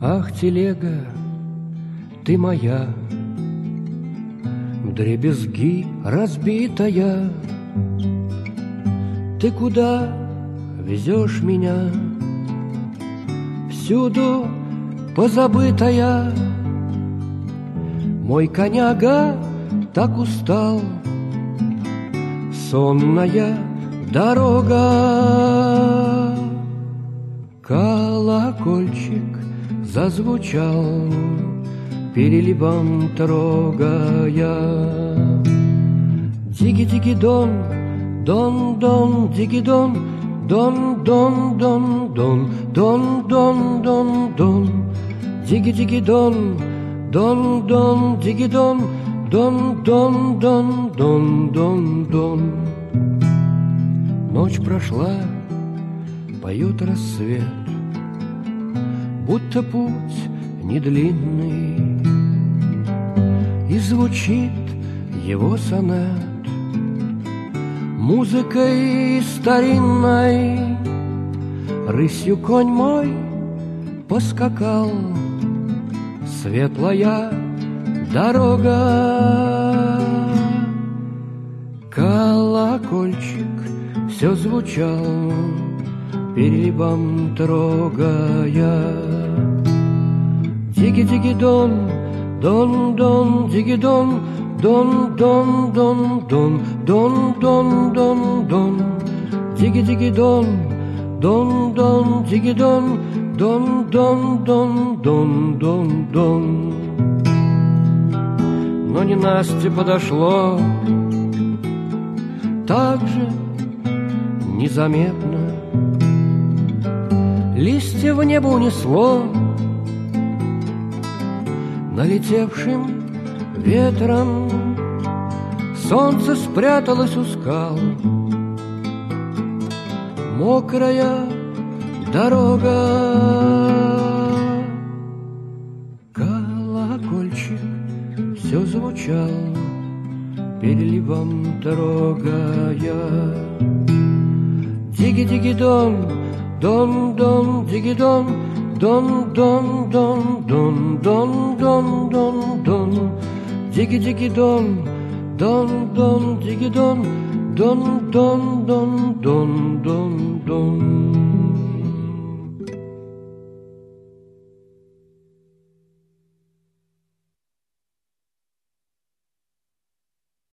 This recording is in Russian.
Ах, телега, ты моя, вдребезги разбитая, ты куда везешь меня? Всюду позабытая. Мой коняга так устал, сонная дорога. Колокольчик зазвучал, переливом трогая. Диги-диги-дон, дон-дон, диги-дон, дон-дон-дон-дон, дон-дон-дон-дон, диги-диги-дон, дон-дон, диги-дон, дон-дон-дон-дон-дон-дон. Ночь прошла, поет рассвет, будто путь недлинный, и звучит его сонет музыкой старинной. Рысью конь мой поскакал, светлая дорога. Колокольчик все звучал, переливом трогая. Диги-диги-дон, дон-дон, диги-дон, дон-дон-дон-дон, дон-дон-дон-дон, диги-диги-дон, дон-дон, диги-дон, дон-дон-дон-дон-дон. Но ненастье подошло так же незаметно, листья в небо унесло налетевшим ветром. Солнце спряталось у скал, мокрая дорога. Колокольчик все звучал, переливом трогая. Диги-диги-дон, дон-дон, диги-дон, дон-дон-дон-дон, дон-дон-дон-дон, диги-диги-дон, дон-дон, диги-дон, дон-дон-дон-дон-дон-дон.